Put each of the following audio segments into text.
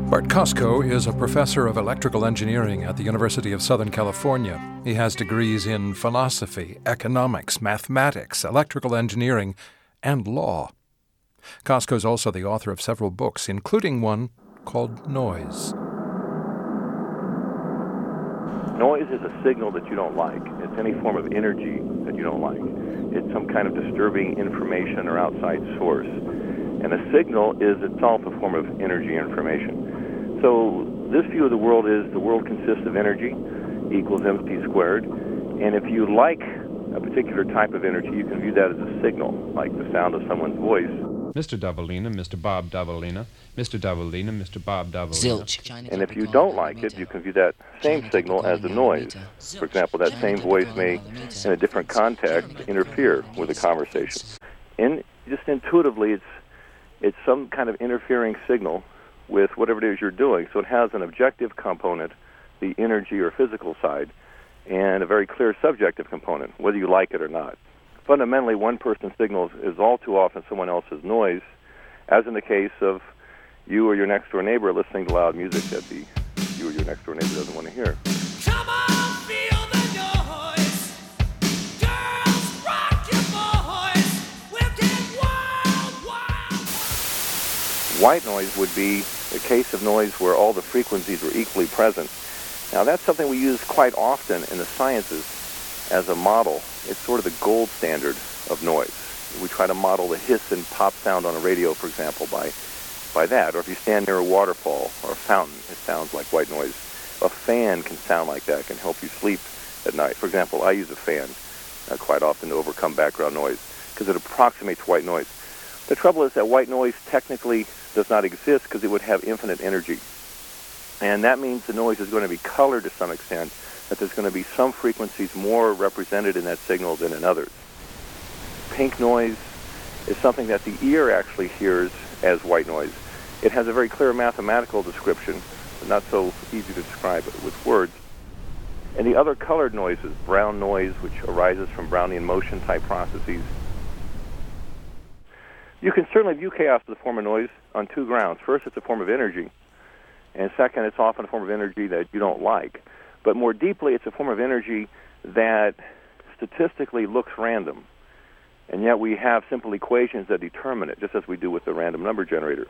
Bart Kosko is a professor of electrical engineering at the University of Southern California. He has degrees in philosophy, economics, mathematics, electrical engineering, and law. Kosko is also the author of several books, including one called Noise. Noise is a signal that you don't like. It's any form of energy that you don't like. It's some kind of disturbing information or outside source. And a signal is itself a form of energy information. So this view of the world is the world consists of energy equals mc squared. And if you like a particular type of energy, you can view that as a signal, like the sound of someone's voice. Mr. Davalina, Mr. Bob Davalina, Mr. Davalina, Mr. Bob Davalina. Zilch. And if you don't like it, you can view that same signal as a noise. For example, that same voice may, in a different context, interfere with a conversation. And just intuitively, it's some kind of interfering signal with whatever it is you're doing. So it has an objective component, the energy or physical side, and a very clear subjective component, whether you like it or not. Fundamentally, one person's signal is all too often someone else's noise, as in the case of you or your next-door neighbor listening to loud music that you or your next-door neighbor doesn't want to hear. Come on, feel the noise. Girls, rock your boys. We'll get wild, wild. White noise would be a case of noise where all the frequencies are equally present. Now, that's something we use quite often in the sciences as a model. It's sort of the gold standard of noise. We try to model the hiss and pop sound on a radio, for example, by that. Or if you stand near a waterfall or a fountain, it sounds like white noise. A fan can sound like that, can help you sleep at night. For example, I use a fan quite often to overcome background noise because it approximates white noise. The trouble is that white noise technically does not exist because it would have infinite energy. And that means the noise is going to be colored to some extent, that there's going to be some frequencies more represented in that signal than in others. Pink noise is something that the ear actually hears as white noise. It has a very clear mathematical description, but not so easy to describe with words. And the other colored noises, brown noise, which arises from Brownian motion type processes. You can certainly view chaos as a form of noise on two grounds. First, it's a form of energy. And second, it's often a form of energy that you don't like. But more deeply, it's a form of energy that statistically looks random. And yet we have simple equations that determine it, just as we do with the random number generator.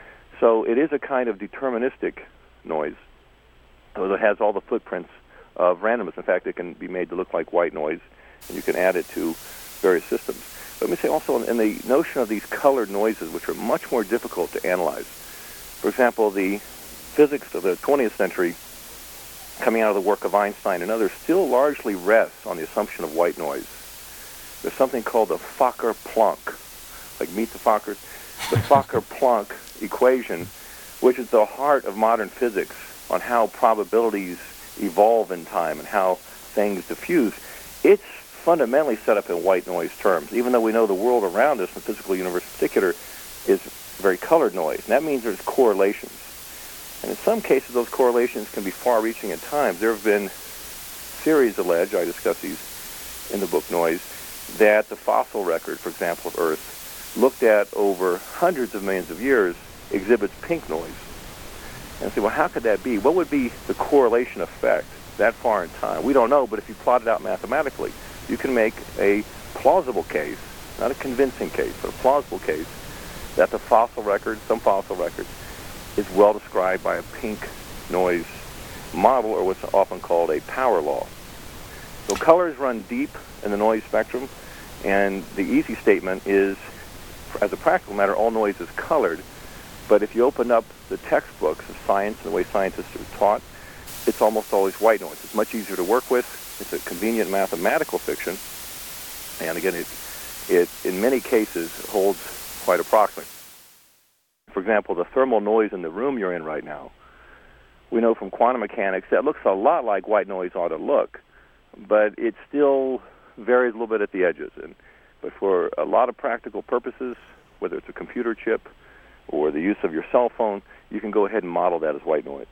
So it is a kind of deterministic noise, although it has all the footprints of randomness. In fact, it can be made to look like white noise, and you can add it to various systems. Let me say also in the notion of these colored noises, which are much more difficult to analyze. For example, the physics of the 20th century, coming out of the work of Einstein and others, still largely rests on the assumption of white noise. There's something called the Fokker-Planck, like Meet the Fockers, the Fokker-Planck equation, which is the heart of modern physics on how probabilities evolve in time and how things diffuse. It's fundamentally set up in white noise terms, even though we know the world around us, the physical universe in particular, is very colored noise. And that means there's correlations. And in some cases, those correlations can be far-reaching at times. There have been theories alleged, I discuss these in the book Noise, that the fossil record, for example, of Earth, looked at over hundreds of millions of years, exhibits pink noise. And I say, well, how could that be? What would be the correlation effect that far in time? We don't know, but if you plot it out mathematically, you can make a plausible case, not a convincing case, but a plausible case, that the fossil record, some fossil records, is well described by a pink noise model, or what's often called a power law. So colors run deep in the noise spectrum, and the easy statement is, as a practical matter, all noise is colored. But if you open up the textbooks of science and the way scientists are taught, it's almost always white noise. It's much easier to work with. It's a convenient mathematical fiction. And again, it in many cases holds quite approximate. For example, the thermal noise in the room you're in right now, we know from quantum mechanics that looks a lot like white noise ought to look, but it still varies a little bit at the edges. But for a lot of practical purposes, whether it's a computer chip or the use of your cell phone, you can go ahead and model that as white noise.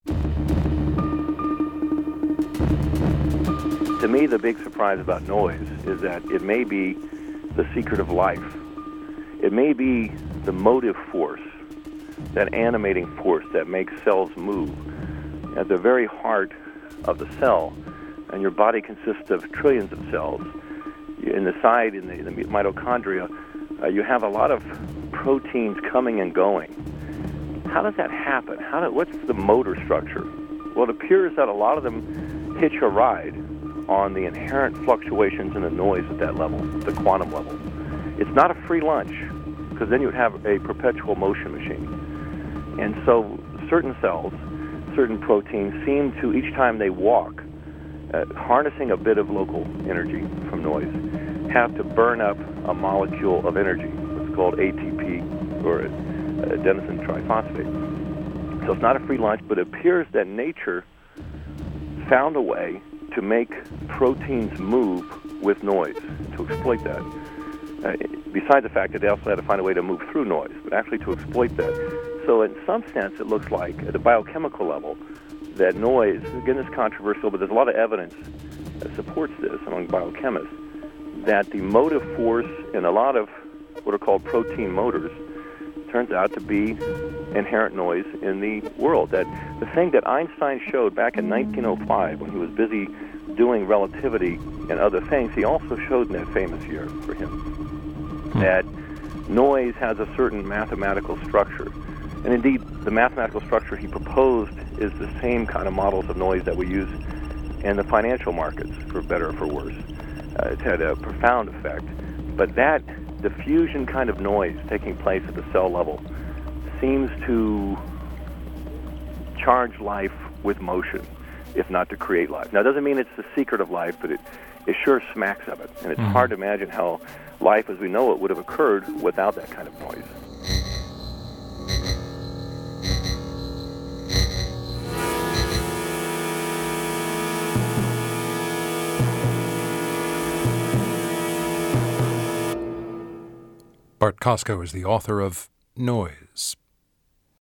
To me, the big surprise about noise is that it may be the secret of life. It may be the motive force that animating force that makes cells move. At the very heart of the cell, and your body consists of trillions of cells. In the side, in the mitochondria, you have a lot of proteins coming and going. How does that happen? What's the motor structure? Well, it appears that a lot of them hitch a ride on the inherent fluctuations in the noise at that level, the quantum level. It's not a free lunch, because then you would have a perpetual motion machine. And so certain cells, certain proteins seem to, each time they walk, harnessing a bit of local energy from noise, have to burn up a molecule of energy. It's called ATP, or adenosine triphosphate. So it's not a free lunch, but it appears that nature found a way to make proteins move with noise, to exploit that. Besides the fact that they also had to find a way to move through noise, but actually to exploit that. So in some sense, it looks like, at the biochemical level, that noise, again, it's controversial, but there's a lot of evidence that supports this among biochemists, that the motive force in a lot of what are called protein motors turns out to be inherent noise in the world. That the thing that Einstein showed back in 1905 when he was busy doing relativity and other things, he also showed in that famous year for him that noise has a certain mathematical structure. And indeed, the mathematical structure he proposed is the same kind of models of noise that we use in the financial markets, for better or for worse. It's had a profound effect. But that diffusion kind of noise taking place at the cell level seems to charge life with motion, if not to create life. Now, it doesn't mean it's the secret of life, but it sure smacks of it. And it's hard to imagine how life as we know it would have occurred without that kind of noise. Bart Kosko is the author of Noise.